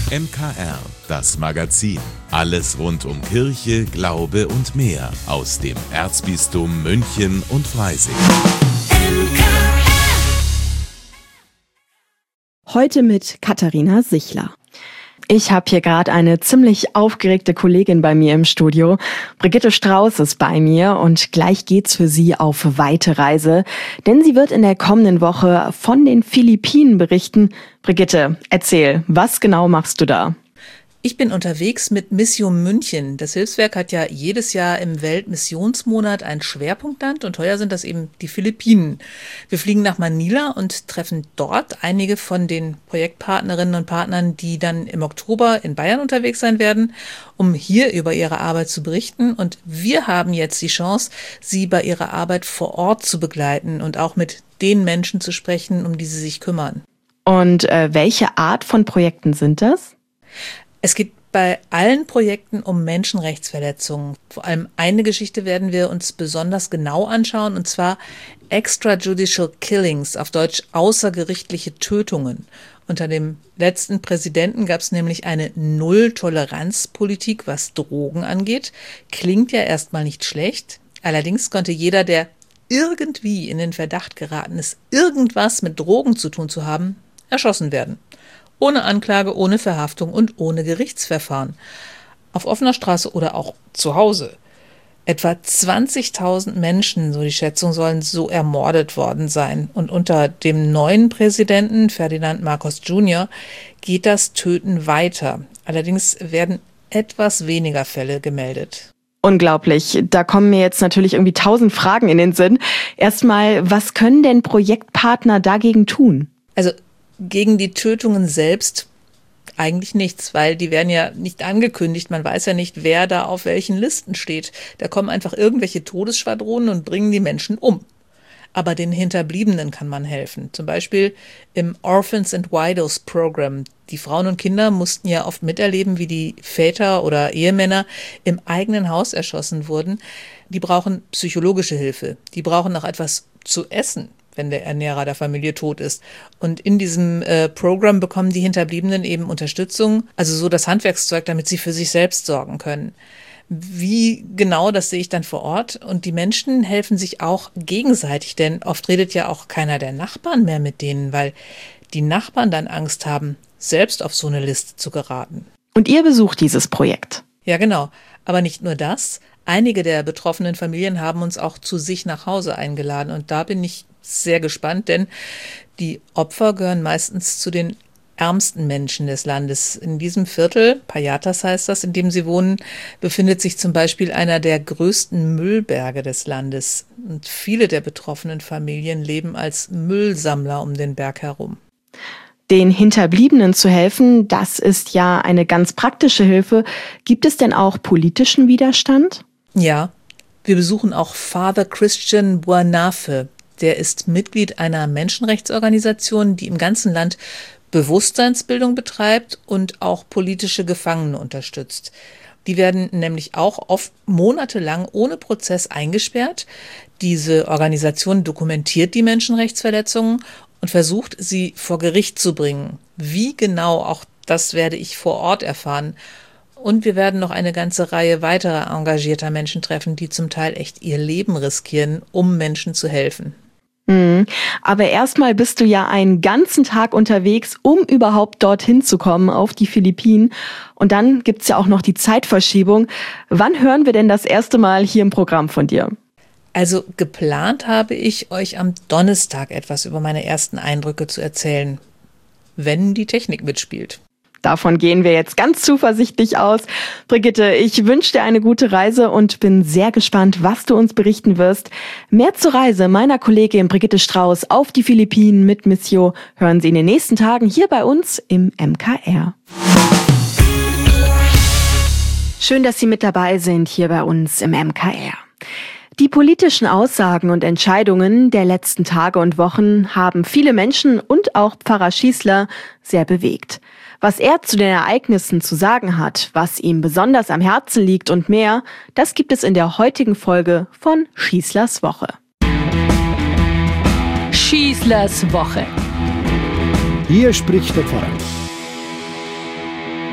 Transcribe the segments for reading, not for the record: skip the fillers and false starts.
MKR, das Magazin. Alles rund um Kirche, Glaube und mehr aus dem Erzbistum München und Freising. Heute mit Katharina Sichler. Ich habe hier gerade eine ziemlich aufgeregte Kollegin bei mir im Studio. Brigitte Strauß ist bei mir und gleich geht's für sie auf weite Reise, denn sie wird in der kommenden Woche von den Philippinen berichten. Brigitte, erzähl, was genau machst du da? Ich bin unterwegs mit Missio München. Das Hilfswerk hat ja jedes Jahr im Weltmissionsmonat ein Schwerpunktland und heuer sind das eben die Philippinen. Wir fliegen nach Manila und treffen dort einige von den Projektpartnerinnen und Partnern, die dann im Oktober in Bayern unterwegs sein werden, um hier über ihre Arbeit zu berichten. Und wir haben jetzt die Chance, sie bei ihrer Arbeit vor Ort zu begleiten und auch mit den Menschen zu sprechen, um die sie sich kümmern. Und welche Art von Projekten sind das? Es geht bei allen Projekten um Menschenrechtsverletzungen. Vor allem eine Geschichte werden wir uns besonders genau anschauen, und zwar Extrajudicial Killings, auf Deutsch außergerichtliche Tötungen. Unter dem letzten Präsidenten gab es nämlich eine Null-Toleranz-Politik, was Drogen angeht. Klingt ja erstmal nicht schlecht. Allerdings konnte jeder, der irgendwie in den Verdacht geraten ist, irgendwas mit Drogen zu tun zu haben, erschossen werden. Ohne Anklage, ohne Verhaftung und ohne Gerichtsverfahren. Auf offener Straße oder auch zu Hause. Etwa 20.000 Menschen, so die Schätzung, sollen so ermordet worden sein. Und unter dem neuen Präsidenten, Ferdinand Marcos Jr., geht das Töten weiter. Allerdings werden etwas weniger Fälle gemeldet. Unglaublich. Da kommen mir jetzt natürlich irgendwie 1000 Fragen in den Sinn. Erstmal, was können denn Projektpartner dagegen tun? Also gegen die Tötungen selbst eigentlich nichts, weil die werden ja nicht angekündigt. Man weiß ja nicht, wer da auf welchen Listen steht. Da kommen einfach irgendwelche Todesschwadronen und bringen die Menschen um. Aber den Hinterbliebenen kann man helfen. Zum Beispiel im Orphans and Widows Program. Die Frauen und Kinder mussten ja oft miterleben, wie die Väter oder Ehemänner im eigenen Haus erschossen wurden. Die brauchen psychologische Hilfe. Die brauchen auch etwas zu essen, wenn der Ernährer der Familie tot ist. Und in diesem Programm bekommen die Hinterbliebenen eben Unterstützung, also so das Handwerkszeug, damit sie für sich selbst sorgen können. Wie genau, das sehe ich dann vor Ort. Und die Menschen helfen sich auch gegenseitig, denn oft redet ja auch keiner der Nachbarn mehr mit denen, weil die Nachbarn dann Angst haben, selbst auf so eine Liste zu geraten. Und ihr besucht dieses Projekt? Ja, genau. Aber nicht nur das. Einige der betroffenen Familien haben uns auch zu sich nach Hause eingeladen. Und da bin ich sehr gespannt, denn die Opfer gehören meistens zu den ärmsten Menschen des Landes. In diesem Viertel, Payatas heißt das, in dem sie wohnen, befindet sich zum Beispiel einer der größten Müllberge des Landes. Und viele der betroffenen Familien leben als Müllsammler um den Berg herum. Den Hinterbliebenen zu helfen, das ist ja eine ganz praktische Hilfe. Gibt es denn auch politischen Widerstand? Ja, wir besuchen auch Father Christian Buanafe. Der ist Mitglied einer Menschenrechtsorganisation, die im ganzen Land Bewusstseinsbildung betreibt und auch politische Gefangene unterstützt. Die werden nämlich auch oft monatelang ohne Prozess eingesperrt. Diese Organisation dokumentiert die Menschenrechtsverletzungen und versucht, sie vor Gericht zu bringen. Wie genau, auch das werde ich vor Ort erfahren. Und wir werden noch eine ganze Reihe weiterer engagierter Menschen treffen, die zum Teil echt ihr Leben riskieren, um Menschen zu helfen. Aber erstmal bist du ja einen ganzen Tag unterwegs, um überhaupt dorthin zu kommen, auf die Philippinen. Und dann gibt's ja auch noch die Zeitverschiebung. Wann hören wir denn das erste Mal hier im Programm von dir? Also geplant habe ich, euch am Donnerstag etwas über meine ersten Eindrücke zu erzählen, wenn die Technik mitspielt. Davon gehen wir jetzt ganz zuversichtlich aus. Brigitte, ich wünsche dir eine gute Reise und bin sehr gespannt, was du uns berichten wirst. Mehr zur Reise meiner Kollegin Brigitte Strauß auf die Philippinen mit Missio hören Sie in den nächsten Tagen hier bei uns im MKR. Schön, dass Sie mit dabei sind hier bei uns im MKR. Die politischen Aussagen und Entscheidungen der letzten Tage und Wochen haben viele Menschen und auch Pfarrer Schießler sehr bewegt. Was er zu den Ereignissen zu sagen hat, was ihm besonders am Herzen liegt und mehr, das gibt es in der heutigen Folge von Schießlers Woche. Schießlers Woche. Hier spricht der Pfarrer.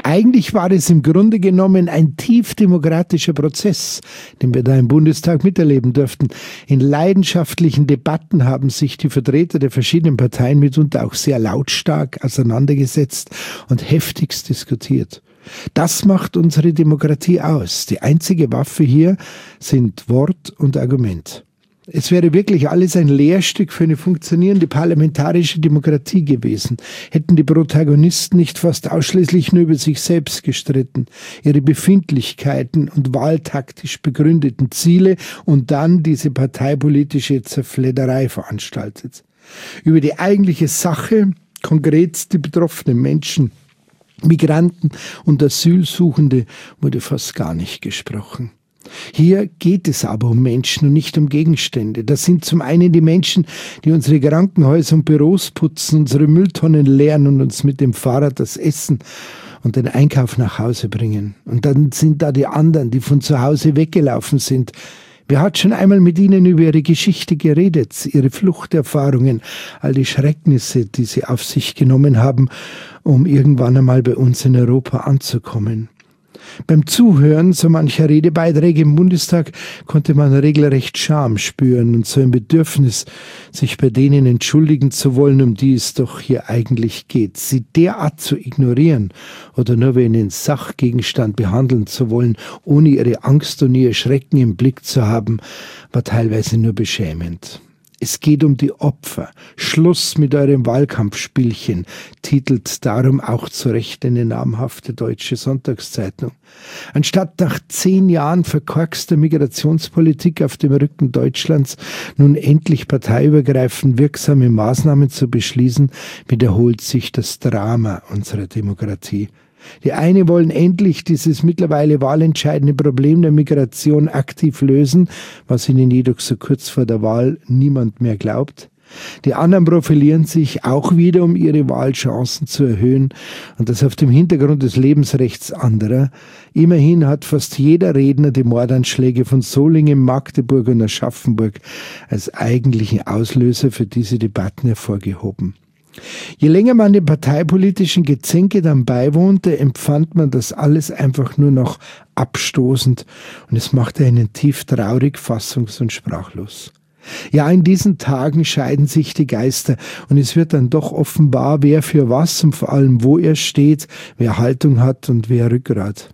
Eigentlich war es im Grunde genommen ein tief demokratischer Prozess, den wir da im Bundestag miterleben durften. In leidenschaftlichen Debatten haben sich die Vertreter der verschiedenen Parteien mitunter auch sehr lautstark auseinandergesetzt und heftigst diskutiert. Das macht unsere Demokratie aus. Die einzige Waffe hier sind Wort und Argument. Es wäre wirklich alles ein Lehrstück für eine funktionierende parlamentarische Demokratie gewesen, hätten die Protagonisten nicht fast ausschließlich nur über sich selbst gestritten, ihre Befindlichkeiten und wahltaktisch begründeten Ziele und dann diese parteipolitische Zerfledderei veranstaltet. Über die eigentliche Sache, konkret die betroffenen Menschen, Migranten und Asylsuchende, wurde fast gar nicht gesprochen. Hier geht es aber um Menschen und nicht um Gegenstände. Das sind zum einen die Menschen, die unsere Krankenhäuser und Büros putzen, unsere Mülltonnen leeren und uns mit dem Fahrrad das Essen und den Einkauf nach Hause bringen. Und dann sind da die anderen, die von zu Hause weggelaufen sind. Wer hat schon einmal mit ihnen über ihre Geschichte geredet, ihre Fluchterfahrungen, all die Schrecknisse, die sie auf sich genommen haben, um irgendwann einmal bei uns in Europa anzukommen? Beim Zuhören so mancher Redebeiträge im Bundestag konnte man regelrecht Scham spüren und so ein Bedürfnis, sich bei denen entschuldigen zu wollen, um die es doch hier eigentlich geht. Sie derart zu ignorieren oder nur wie einen Sachgegenstand behandeln zu wollen, ohne ihre Angst und ihr Schrecken im Blick zu haben, war teilweise nur beschämend. Es geht um die Opfer. Schluss mit eurem Wahlkampfspielchen, titelt darum auch zu Recht eine namhafte deutsche Sonntagszeitung. Anstatt nach 10 Jahren verkorkster Migrationspolitik auf dem Rücken Deutschlands nun endlich parteiübergreifend wirksame Maßnahmen zu beschließen, wiederholt sich das Drama unserer Demokratie. Die einen wollen endlich dieses mittlerweile wahlentscheidende Problem der Migration aktiv lösen, was ihnen jedoch so kurz vor der Wahl niemand mehr glaubt. Die anderen profilieren sich auch wieder, um ihre Wahlchancen zu erhöhen, und das auf dem Hintergrund des Lebensrechts anderer. Immerhin hat fast jeder Redner die Mordanschläge von Solingen, Magdeburg und Aschaffenburg als eigentlichen Auslöser für diese Debatten hervorgehoben. Je länger man dem parteipolitischen Gezänke dann beiwohnte, empfand man das alles einfach nur noch abstoßend, und es machte einen tief traurig, fassungs- und sprachlos. Ja, in diesen Tagen scheiden sich die Geister, und es wird dann doch offenbar, wer für was und vor allem wo er steht, wer Haltung hat und wer Rückgrat.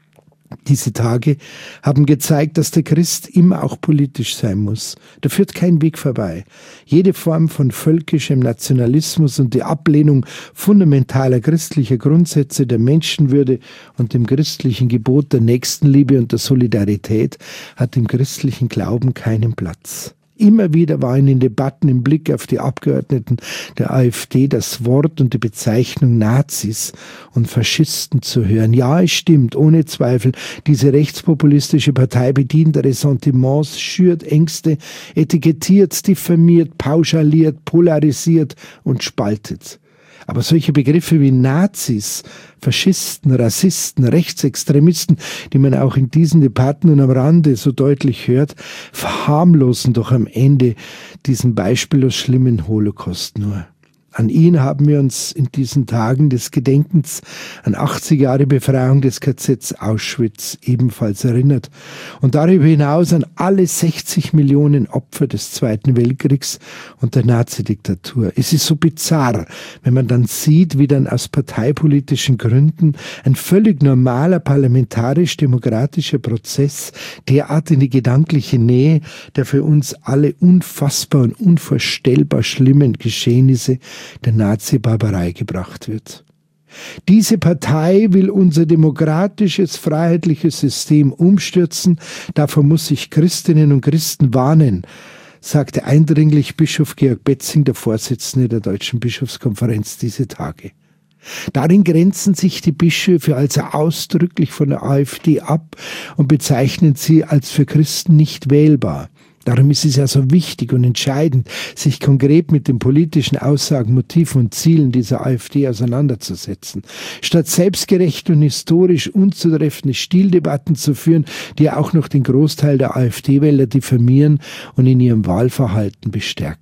Diese Tage haben gezeigt, dass der Christ immer auch politisch sein muss. Da führt kein Weg vorbei. Jede Form von völkischem Nationalismus und die Ablehnung fundamentaler christlicher Grundsätze der Menschenwürde und dem christlichen Gebot der Nächstenliebe und der Solidarität hat im christlichen Glauben keinen Platz. Immer wieder war in den Debatten im Blick auf die Abgeordneten der AfD das Wort und die Bezeichnung Nazis und Faschisten zu hören. Ja, es stimmt, ohne Zweifel, diese rechtspopulistische Partei bedient Ressentiments, schürt Ängste, etikettiert, diffamiert, pauschaliert, polarisiert und spaltet. Aber solche Begriffe wie Nazis, Faschisten, Rassisten, Rechtsextremisten, die man auch in diesen Debatten und am Rande so deutlich hört, verharmlosen doch am Ende diesen beispiellos schlimmen Holocaust nur. An ihn haben wir uns in diesen Tagen des Gedenkens an 80 Jahre Befreiung des KZ Auschwitz ebenfalls erinnert und darüber hinaus an alle 60 Millionen Opfer des Zweiten Weltkriegs und der Nazidiktatur. Es ist so bizarr, wenn man dann sieht, wie dann aus parteipolitischen Gründen ein völlig normaler parlamentarisch-demokratischer Prozess derart in die gedankliche Nähe der für uns alle unfassbar und unvorstellbar schlimmen Geschehnisse der Nazi-Barbarei gebracht wird. Diese Partei will unser demokratisches, freiheitliches System umstürzen. Davor muss sich Christinnen und Christen warnen, sagte eindringlich Bischof Georg Betzing, der Vorsitzende der Deutschen Bischofskonferenz, diese Tage. Darin grenzen sich die Bischöfe also ausdrücklich von der AfD ab und bezeichnen sie als für Christen nicht wählbar. Darum ist es ja so wichtig und entscheidend, sich konkret mit den politischen Aussagen, Motiven und Zielen dieser AfD auseinanderzusetzen. Statt selbstgerecht und historisch unzutreffende Stildebatten zu führen, die ja auch noch den Großteil der AfD-Wähler diffamieren und in ihrem Wahlverhalten bestärken.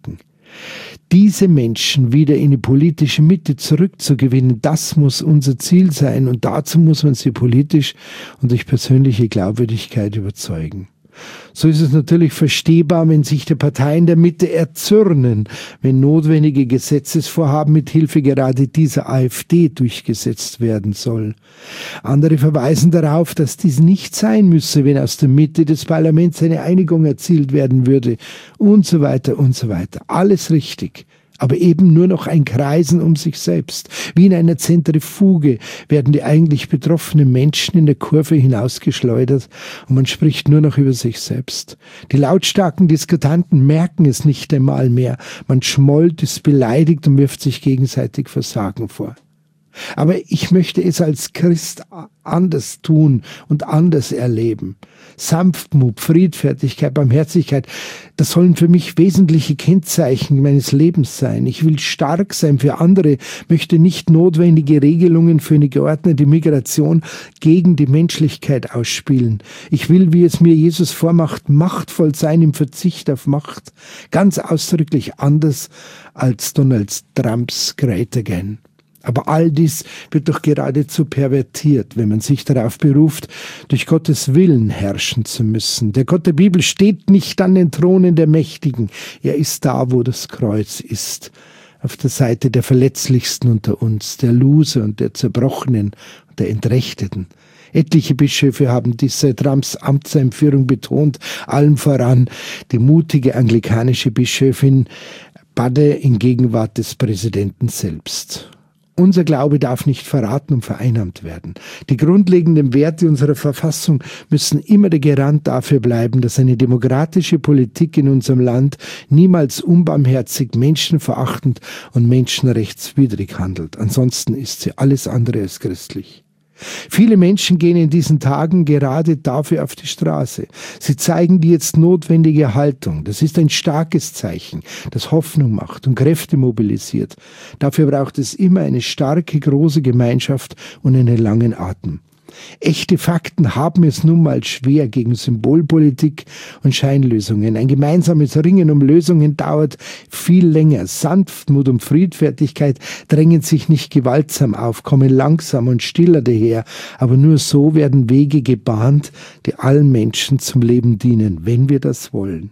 Diese Menschen wieder in die politische Mitte zurückzugewinnen, das muss unser Ziel sein und dazu muss man sie politisch und durch persönliche Glaubwürdigkeit überzeugen. So ist es natürlich verstehbar, wenn sich die Parteien der Mitte erzürnen, wenn notwendige Gesetzesvorhaben mit Hilfe gerade dieser AfD durchgesetzt werden soll. Andere verweisen darauf, dass dies nicht sein müsse, wenn aus der Mitte des Parlaments eine Einigung erzielt werden würde und so weiter und so weiter. Alles richtig. Aber eben nur noch ein Kreisen um sich selbst. Wie in einer Zentrifuge werden die eigentlich betroffenen Menschen in der Kurve hinausgeschleudert und man spricht nur noch über sich selbst. Die lautstarken Diskutanten merken es nicht einmal mehr. Man schmollt, ist beleidigt und wirft sich gegenseitig Versagen vor. Aber ich möchte es als Christ anders tun und anders erleben. Sanftmut, Friedfertigkeit, Barmherzigkeit, das sollen für mich wesentliche Kennzeichen meines Lebens sein. Ich will stark sein für andere, möchte nicht notwendige Regelungen für eine geordnete Migration gegen die Menschlichkeit ausspielen. Ich will, wie es mir Jesus vormacht, machtvoll sein im Verzicht auf Macht. Ganz ausdrücklich anders als Donald Trumps Great Again. Aber all dies wird doch geradezu pervertiert, wenn man sich darauf beruft, durch Gottes Willen herrschen zu müssen. Der Gott der Bibel steht nicht an den Thronen der Mächtigen. Er ist da, wo das Kreuz ist. Auf der Seite der Verletzlichsten unter uns, der Loser und der Zerbrochenen und der Entrechteten. Etliche Bischöfe haben dies seit Trumps Amtseinführung betont, allen voran die mutige anglikanische Bischöfin Badde in Gegenwart des Präsidenten selbst. Unser Glaube darf nicht verraten und vereinnahmt werden. Die grundlegenden Werte unserer Verfassung müssen immer der Garant dafür bleiben, dass eine demokratische Politik in unserem Land niemals unbarmherzig, menschenverachtend und menschenrechtswidrig handelt. Ansonsten ist sie alles andere als christlich. Viele Menschen gehen in diesen Tagen gerade dafür auf die Straße. Sie zeigen die jetzt notwendige Haltung. Das ist ein starkes Zeichen, das Hoffnung macht und Kräfte mobilisiert. Dafür braucht es immer eine starke, große Gemeinschaft und einen langen Atem. Echte Fakten haben es nun mal schwer gegen Symbolpolitik und Scheinlösungen. Ein gemeinsames Ringen um Lösungen dauert viel länger. Sanftmut und Friedfertigkeit drängen sich nicht gewaltsam auf, kommen langsam und stiller daher. Aber nur so werden Wege gebahnt, die allen Menschen zum Leben dienen, wenn wir das wollen.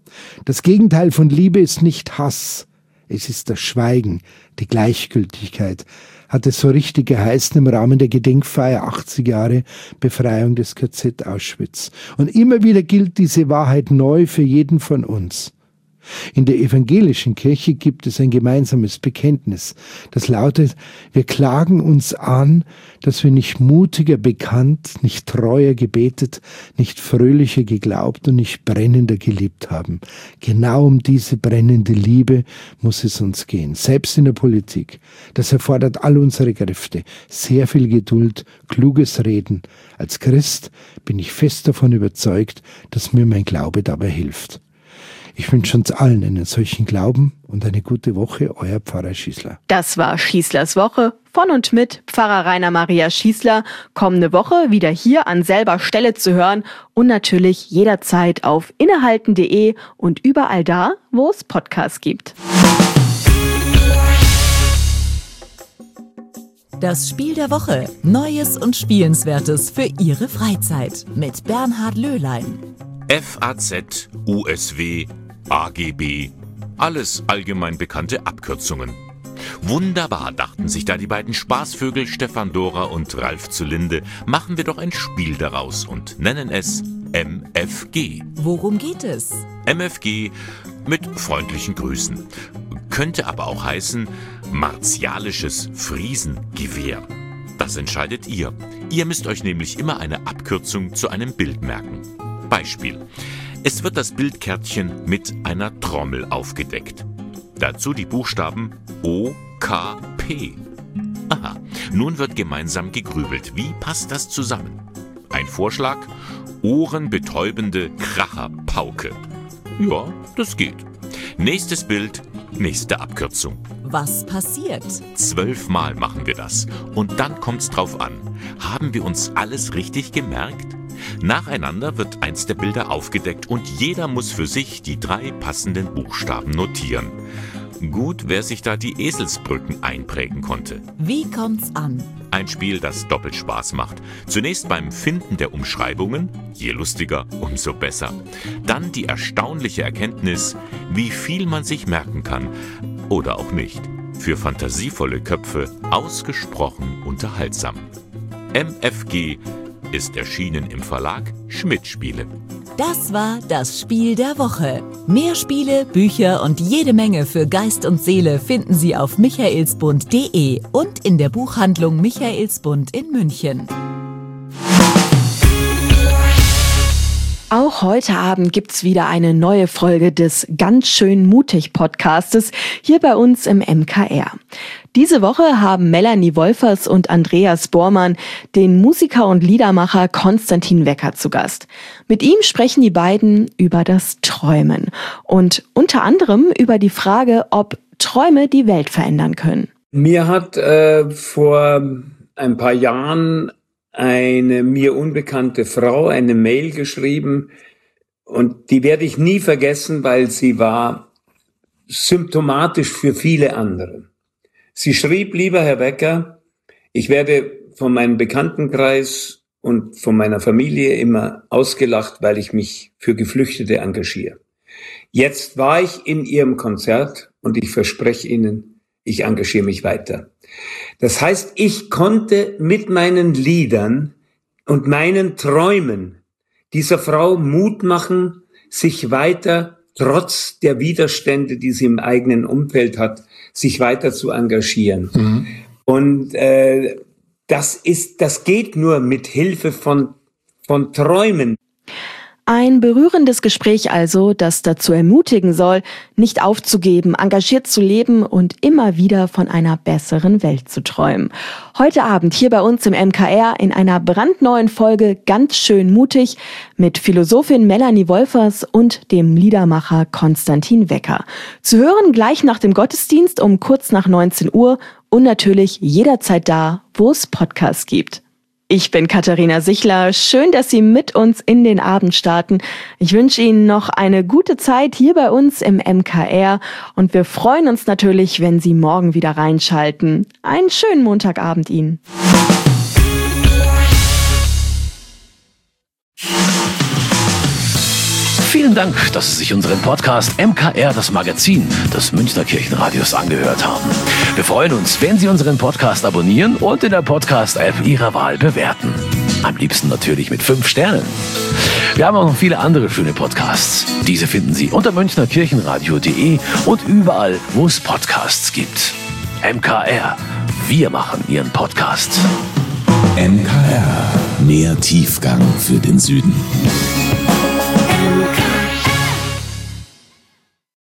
Das Gegenteil von Liebe ist nicht Hass. Es ist das Schweigen, die Gleichgültigkeit, hat es so richtig geheißen im Rahmen der Gedenkfeier 80 Jahre Befreiung des KZ Auschwitz. Und immer wieder gilt diese Wahrheit neu für jeden von uns. In der evangelischen Kirche gibt es ein gemeinsames Bekenntnis. Das lautet: Wir klagen uns an, dass wir nicht mutiger bekannt, nicht treuer gebetet, nicht fröhlicher geglaubt und nicht brennender geliebt haben. Genau um diese brennende Liebe muss es uns gehen, selbst in der Politik. Das erfordert all unsere Kräfte, sehr viel Geduld, kluges Reden. Als Christ bin ich fest davon überzeugt, dass mir mein Glaube dabei hilft. Ich wünsche uns allen einen solchen Glauben und eine gute Woche, euer Pfarrer Schießler. Das war Schießlers Woche von und mit Pfarrer Rainer Maria Schießler. Kommende Woche wieder hier an selber Stelle zu hören und natürlich jederzeit auf innehalten.de und überall da, wo es Podcasts gibt. Das Spiel der Woche. Neues und Spielenswertes für Ihre Freizeit mit Bernhard Löhlein. FAZ, USW, AGB, alles allgemein bekannte Abkürzungen. Wunderbar, dachten sich da die beiden Spaßvögel Stefan Dora und Ralf zu Linde. Machen wir doch ein Spiel daraus und nennen es MFG. Worum geht es? MFG mit freundlichen Grüßen. Könnte aber auch heißen martialisches Friesengewehr. Das entscheidet ihr. Ihr müsst euch nämlich immer eine Abkürzung zu einem Bild merken. Beispiel. Es wird das Bildkärtchen mit einer Trommel aufgedeckt. Dazu die Buchstaben O, K, P. Aha, nun wird gemeinsam gegrübelt. Wie passt das zusammen? Ein Vorschlag: ohrenbetäubende Kracherpauke. Ja, das geht. Nächstes Bild: Nächste Abkürzung. Was passiert? 12 Mal machen wir das. Und dann kommt's drauf an. Haben wir uns alles richtig gemerkt? Nacheinander wird eins der Bilder aufgedeckt und jeder muss für sich die 3 passenden Buchstaben notieren. Gut, wer sich da die Eselsbrücken einprägen konnte. Wie kommt's an? Ein Spiel, das doppelt Spaß macht. Zunächst beim Finden der Umschreibungen, je lustiger, umso besser. Dann die erstaunliche Erkenntnis, wie viel man sich merken kann oder auch nicht. Für fantasievolle Köpfe ausgesprochen unterhaltsam. MFG ist erschienen im Verlag Schmidt Spiele. Das war das Spiel der Woche. Mehr Spiele, Bücher und jede Menge für Geist und Seele finden Sie auf michaelsbund.de und in der Buchhandlung Michaelsbund in München. Auch heute Abend gibt's wieder eine neue Folge des Ganz schön mutig Podcastes hier bei uns im MKR. Diese Woche haben Melanie Wolfers und Andreas Bormann den Musiker und Liedermacher Konstantin Wecker zu Gast. Mit ihm sprechen die beiden über das Träumen und unter anderem über die Frage, ob Träume die Welt verändern können. Mir hat vor ein paar Jahren eine mir unbekannte Frau eine Mail geschrieben und die werde ich nie vergessen, weil sie war symptomatisch für viele andere. Sie schrieb: Lieber Herr Wecker, ich werde von meinem Bekanntenkreis und von meiner Familie immer ausgelacht, weil ich mich für Geflüchtete engagiere. Jetzt war ich in Ihrem Konzert und ich verspreche Ihnen, ich engagiere mich weiter. Das heißt, ich konnte mit meinen Liedern und meinen Träumen dieser Frau Mut machen, sich weiter, trotz der Widerstände, die sie im eigenen Umfeld hat, sich weiter zu engagieren. Mhm. Und das geht nur mit Hilfe von Träumen. Ein berührendes Gespräch also, das dazu ermutigen soll, nicht aufzugeben, engagiert zu leben und immer wieder von einer besseren Welt zu träumen. Heute Abend hier bei uns im MKR in einer brandneuen Folge Ganz schön mutig mit Philosophin Melanie Wolfers und dem Liedermacher Konstantin Wecker. Zu hören gleich nach dem Gottesdienst um kurz nach 19 Uhr und natürlich jederzeit da, wo es Podcasts gibt. Ich bin Katharina Sichler. Schön, dass Sie mit uns in den Abend starten. Ich wünsche Ihnen noch eine gute Zeit hier bei uns im MKR und wir freuen uns natürlich, wenn Sie morgen wieder reinschalten. Einen schönen Montagabend Ihnen. Vielen Dank, dass Sie sich unseren Podcast MKR, das Magazin des Münchner Kirchenradios, angehört haben. Wir freuen uns, wenn Sie unseren Podcast abonnieren und in der Podcast-App Ihrer Wahl bewerten. Am liebsten natürlich mit 5 Sternen. Wir haben auch noch viele andere schöne Podcasts. Diese finden Sie unter münchnerkirchenradio.de und überall, wo es Podcasts gibt. MKR, wir machen Ihren Podcast. MKR, mehr Tiefgang für den Süden.